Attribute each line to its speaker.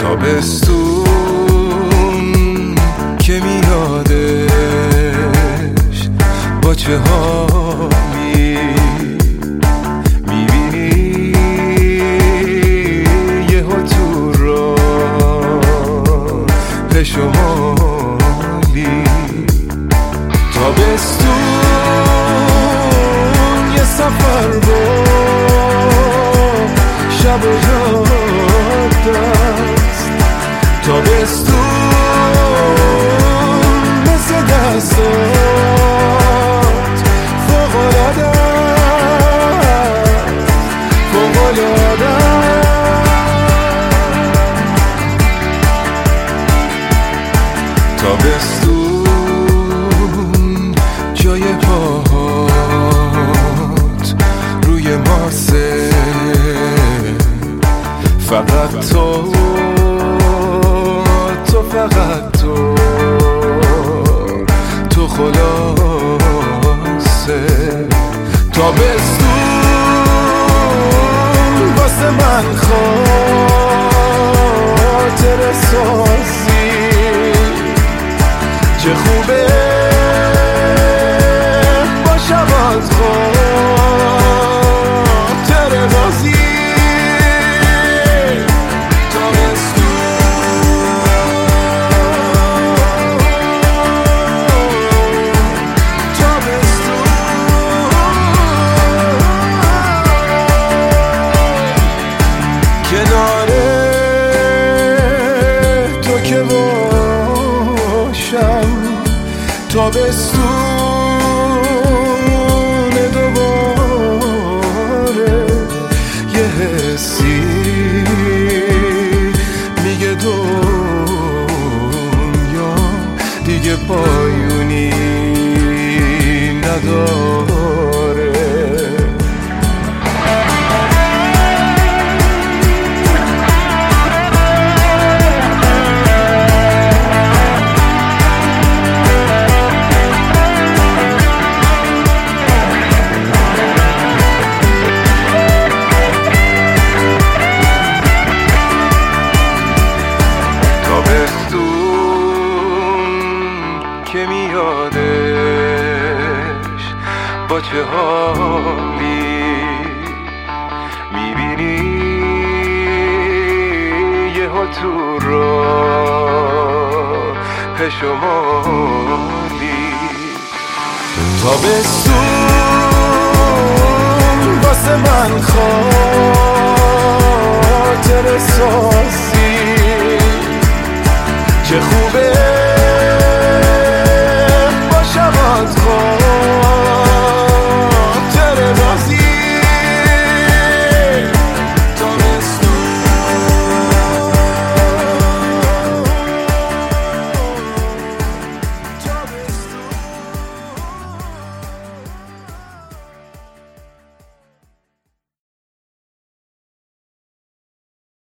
Speaker 1: تابستون که میادش با چه حالی میبینی یه ها تو راه شمالی. تابستون یه سفر با شب و جاده است. تابستون مثل دستات فوق‌العاده است، فوق‌العاده است. تابستون جای پاهات روی ماسه، فقط تو فقط تو خلاصه. تابستون واسه من خاطر سازی، چه خوبه با شبات خاطر بازی. کنار تو که باشم تابستون دوباره، یه حسی میگه دنیا دیگه پایونی نداره. که میادش با چه حالی میبینی یه ها تو راه شمالی. تابستون واسه من خاطر سازی، چه خوبه